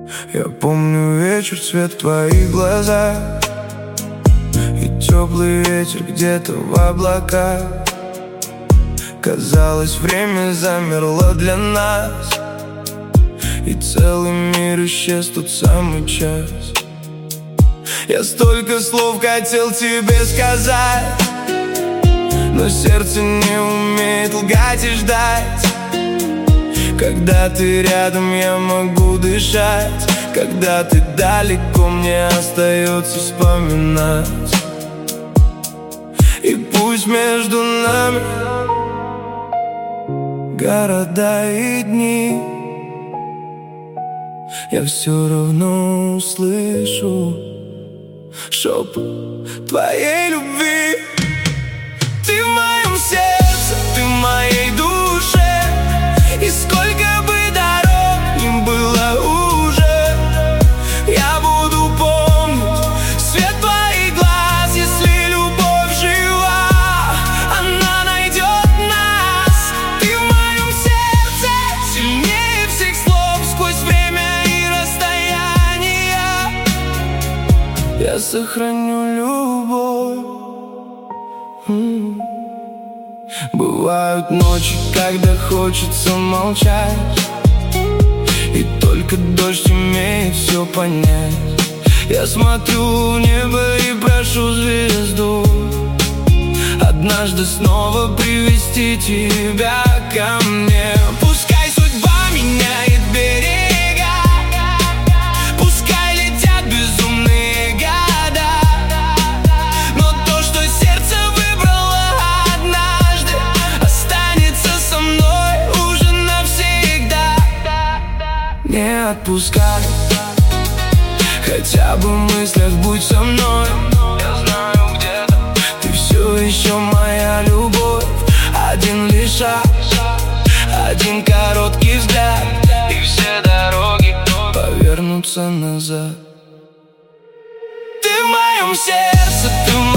Я помню вечер, цвет в твоих глазах и теплый ветер где-то в облаках. Казалось, время замерло для нас, и целый мир исчез в тот самый час. Я столько слов хотел тебе сказать, но сердце не умеет лгать и ждать. Когда ты рядом, я могу дышать. Когда ты далеко, мне остается вспоминать. И пусть между нами города и дни, я все равно услышу шепот твоей любви. Ты в моем сердце, ты в моей душе, и сколько бы дорог ни было уже, я буду помнить свет твоих глаз. Если любовь жива, она найдет нас. Ты в моем сердце сильнее всех слов, сквозь время и расстояние я сохраню любовь. Бывают ночи, когда хочется молчать, и только дождь умеет все понять. Я смотрю в небо и прошу звезду однажды снова привести тебя ко мне. Пускай судьба меняет берега, пускай летят безумные года, но то, что сердце выбрало однажды, останется со мной уже навсегда. Не отпускай, хотя бы в мыслях будь со мной. Я знаю, где-то ты все еще моя любовь. Один лишь шаг, один короткий взгляд, и все дороги повернутся назад. Ты в моем сердце, ты в